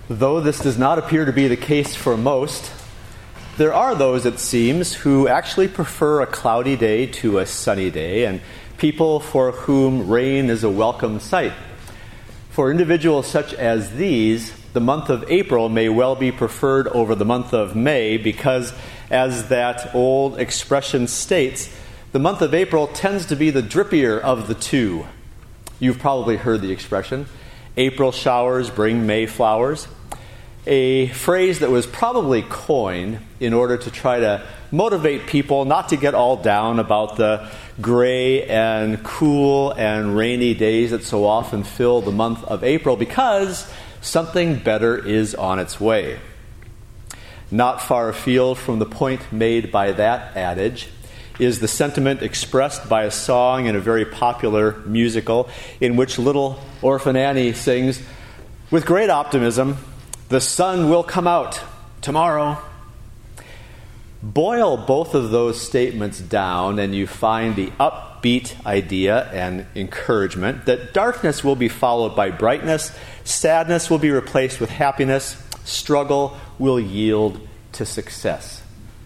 Though this does not appear to be the case for most, there are those, it seems, who actually prefer a cloudy day to a sunny day, and people for whom rain is a welcome sight. For individuals such as these, the month of April may well be preferred over the month of May because, as that old expression states, the month of April tends to be the drippier of the two. You've probably heard the expression, April showers bring May flowers, a phrase that was probably coined in order to try to motivate people not to get all down about the gray and cool and rainy days that so often fill the month of April, because something better is on its way. Not far afield from the point made by that adage is the sentiment expressed by a song in a very popular musical in which little Orphan Annie sings, with great optimism, "The sun will come out tomorrow." Boil both of those statements down and you find the upbeat idea and encouragement that darkness will be followed by brightness, sadness will be replaced with happiness, struggle will yield to success.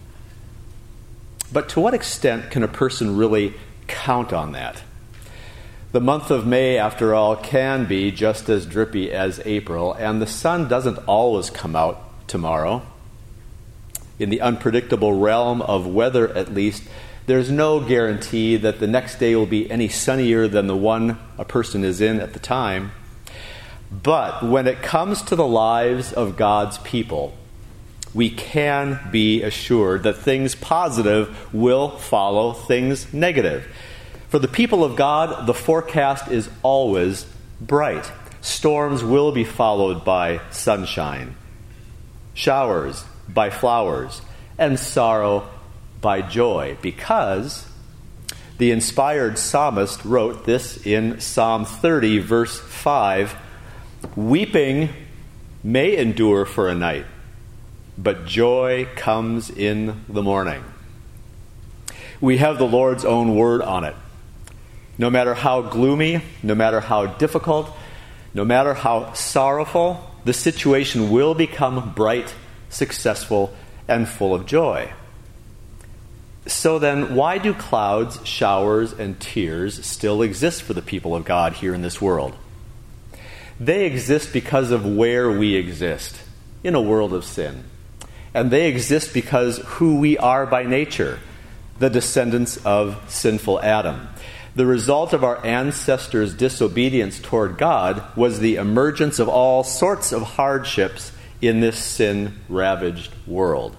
But to what extent can a person really count on that? The month of May, after all, can be just as drippy as April, and the sun doesn't always come out tomorrow. In the unpredictable realm of weather, at least, there's no guarantee that the next day will be any sunnier than the one a person is in at the time. But when it comes to the lives of God's people, we can be assured that things positive will follow things negative. For the people of God, the forecast is always bright. Storms will be followed by sunshine, showers by flowers, and sorrow by joy, because the inspired psalmist wrote this in Psalm 30, verse 5, "Weeping may endure for a night, but joy comes in the morning." We have the Lord's own word on it. No matter how gloomy, no matter how difficult, no matter how sorrowful, the situation will become bright, successful, and full of joy. So then, why do clouds, showers, and tears still exist for the people of God here in this world? They exist because of where we exist, in a world of sin. And they exist because who we are by nature, the descendants of sinful Adam. The result of our ancestors' disobedience toward God was the emergence of all sorts of hardships in this sin-ravaged world.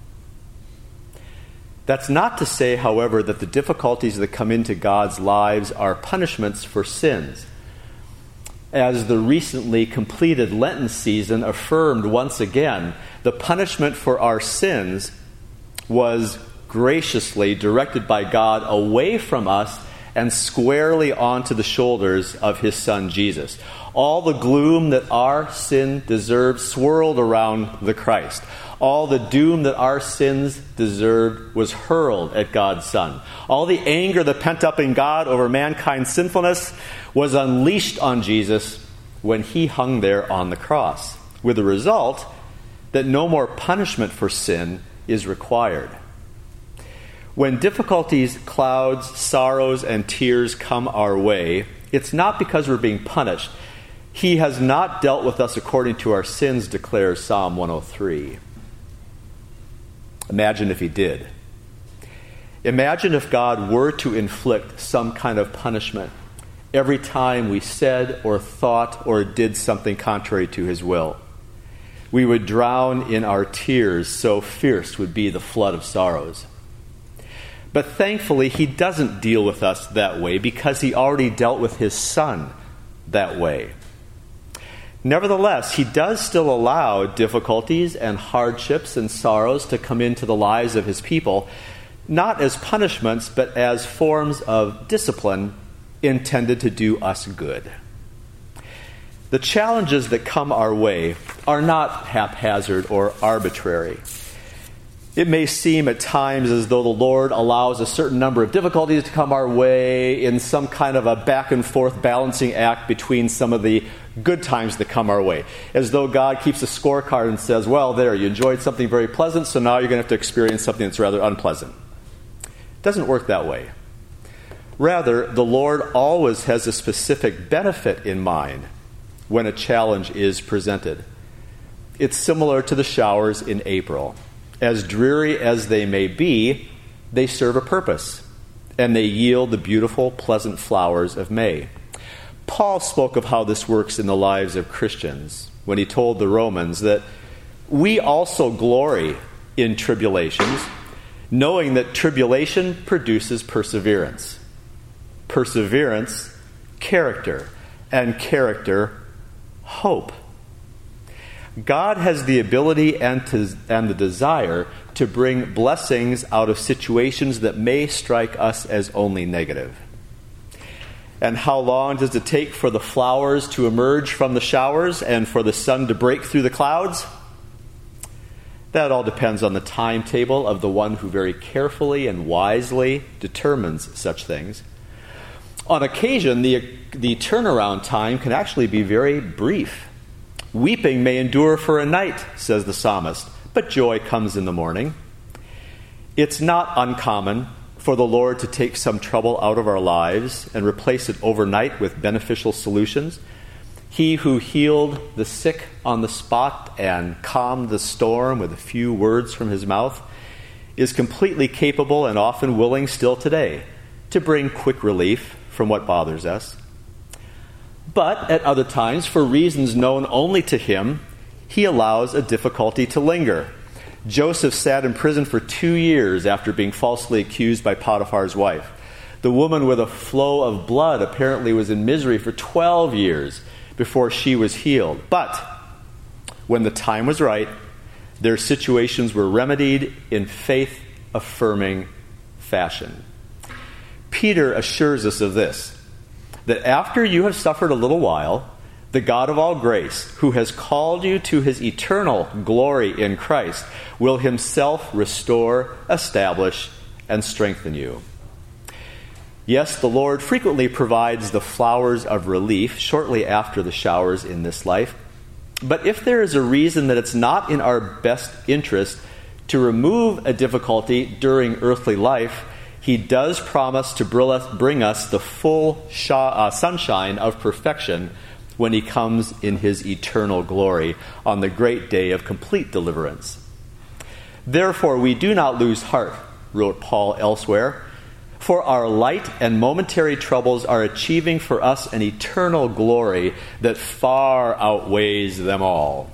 That's not to say, however, that the difficulties that come into God's lives are punishments for sins. As the recently completed Lenten season affirmed once again, the punishment for our sins was graciously directed by God away from us and squarely onto the shoulders of his Son Jesus. All the gloom that our sin deserved swirled around the Christ. All the doom that our sins deserved was hurled at God's Son. All the anger that pent up in God over mankind's sinfulness was unleashed on Jesus when he hung there on the cross, with the result that no more punishment for sin is required. When difficulties, clouds, sorrows, and tears come our way, it's not because we're being punished. He has not dealt with us according to our sins, declares Psalm 103. Imagine if he did. Imagine if God were to inflict some kind of punishment every time we said or thought or did something contrary to his will. We would drown in our tears, so fierce would be the flood of sorrows. But thankfully, he doesn't deal with us that way because he already dealt with his Son that way. Nevertheless, he does still allow difficulties and hardships and sorrows to come into the lives of his people, not as punishments, but as forms of discipline intended to do us good. The challenges that come our way are not haphazard or arbitrary. It may seem at times as though the Lord allows a certain number of difficulties to come our way in some kind of a back and forth balancing act between some of the good times that come our way. As though God keeps a scorecard and says, well, there, you enjoyed something very pleasant, so now you're going to have to experience something that's rather unpleasant. It doesn't work that way. Rather, the Lord always has a specific benefit in mind when a challenge is presented. It's similar to the showers in April. As dreary as they may be, they serve a purpose, and they yield the beautiful, pleasant flowers of May. Paul spoke of how this works in the lives of Christians when he told the Romans that we also glory in tribulations, knowing that tribulation produces perseverance. Perseverance, character, and character, hope. God has the ability and the desire to bring blessings out of situations that may strike us as only negative. And how long does it take for the flowers to emerge from the showers and for the sun to break through the clouds? That all depends on the timetable of the one who very carefully and wisely determines such things. On occasion, the turnaround time can actually be very brief. Weeping may endure for a night, says the psalmist, but joy comes in the morning. It's not uncommon for the Lord to take some trouble out of our lives and replace it overnight with beneficial solutions. He who healed the sick on the spot and calmed the storm with a few words from his mouth is completely capable and often willing still today to bring quick relief from what bothers us. But at other times, for reasons known only to him, he allows a difficulty to linger. Joseph sat in prison for 2 years after being falsely accused by Potiphar's wife. The woman with a flow of blood apparently was in misery for 12 years before she was healed. But when the time was right, their situations were remedied in faith-affirming fashion. Peter assures us of this, that after you have suffered a little while, the God of all grace, who has called you to his eternal glory in Christ, will himself restore, establish, and strengthen you. Yes, the Lord frequently provides the flowers of relief shortly after the showers in this life. But if there is a reason that it's not in our best interest to remove a difficulty during earthly life, he does promise to bring us the full sunshine of perfection when he comes in his eternal glory on the great day of complete deliverance. Therefore, we do not lose heart, wrote Paul elsewhere, for our light and momentary troubles are achieving for us an eternal glory that far outweighs them all.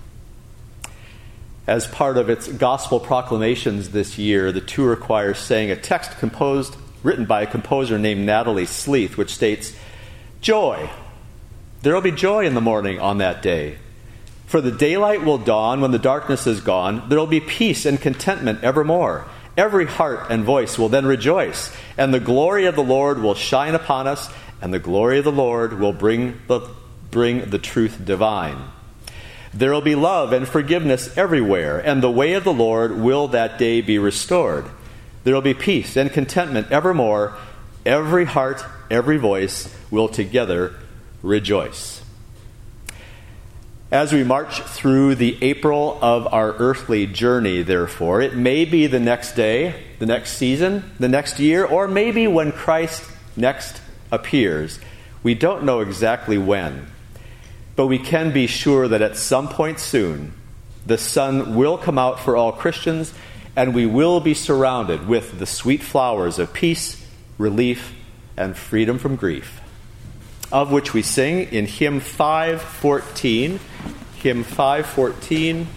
As part of its gospel proclamations this year, the tour choir sang a text written by a composer named Natalie Sleeth, which states, "Joy. There will be joy in the morning on that day. For the daylight will dawn when the darkness is gone. There will be peace and contentment evermore. Every heart and voice will then rejoice, and the glory of the Lord will shine upon us, and the glory of the Lord will bring the truth divine. There will be love and forgiveness everywhere, and the way of the Lord will that day be restored. There will be peace and contentment evermore. Every heart, every voice will together rejoice." As we march through the April of our earthly journey, therefore, it may be the next day, the next season, the next year, or maybe when Christ next appears. We don't know exactly when. But we can be sure that at some point soon, the sun will come out for all Christians, and we will be surrounded with the sweet flowers of peace, relief, and freedom from grief, of which we sing in Hymn 514. Hymn 514,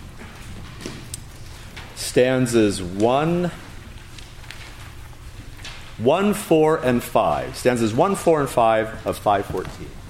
stanzas 1, 4, and 5. Stanzas 1, 4, and 5 of 514.